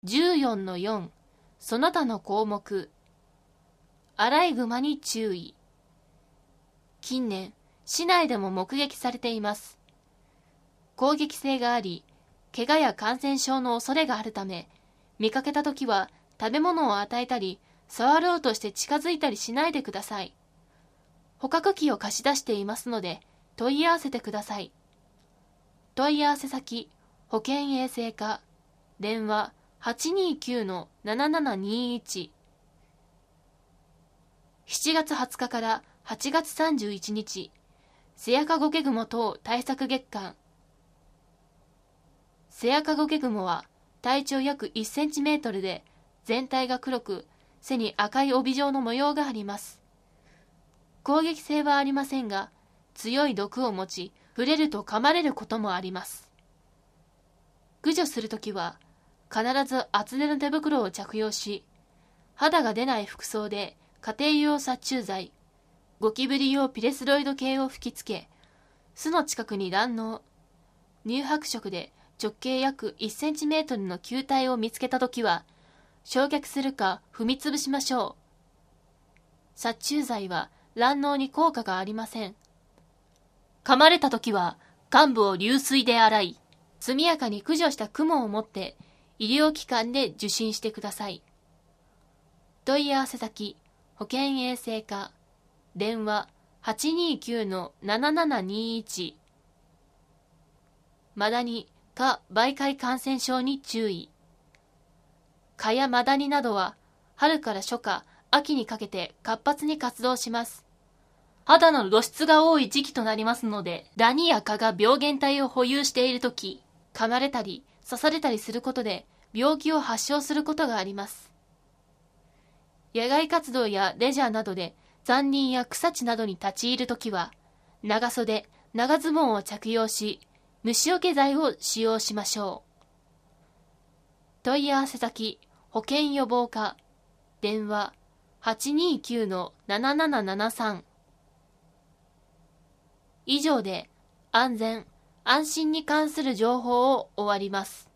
14-4 その他の項目。アライグマに注意。近年、市内でも目撃されています。攻撃性があり、怪我や感染症の恐れがあるため、見かけたときは食べ物を与えたり、触ろうとして近づいたりしないでください。捕獲器を貸し出していますので、問い合わせてください。問い合わせ先、保健衛生課、電話829-7721。7月20日から8月31日、セアカゴケグモ等対策月間。セアカゴケグモは体長約1センチメートルで、全体が黒く、背に赤い帯状の模様があります。攻撃性はありませんが、強い毒を持ち、触れると噛まれることもあります。駆除するときは、必ず厚手の手袋を着用し、肌が出ない服装で家庭用殺虫剤、ゴキブリ用ピレスロイド系を吹きつけ、巣の近くに卵の、乳白色で直径約1センチメートルの球体を見つけたときは、焼却するか踏みつぶしましょう。殺虫剤は卵嚢に効果がありません。噛まれたときは、患部を流水で洗い、速やかに駆除したクモを持って医療機関で受診してください。問い合わせ先、保健衛生課、電話829-7721。マダニ、蚊媒介感染症に注意。蚊やマダニなどは春から初夏、秋にかけて活発に活動します。肌の露出が多い時期となりますので、ダニや蚊が病原体を保有しているとき、噛まれたり刺されたりすることで病気を発症することがあります。野外活動やレジャーなどで残林や草地などに立ち入るときは、長袖、長ズボンを着用し、虫除け剤を使用しましょう。問い合わせ先、保健予防課、電話829-7773。以上で安全・安心に関する情報を終わります。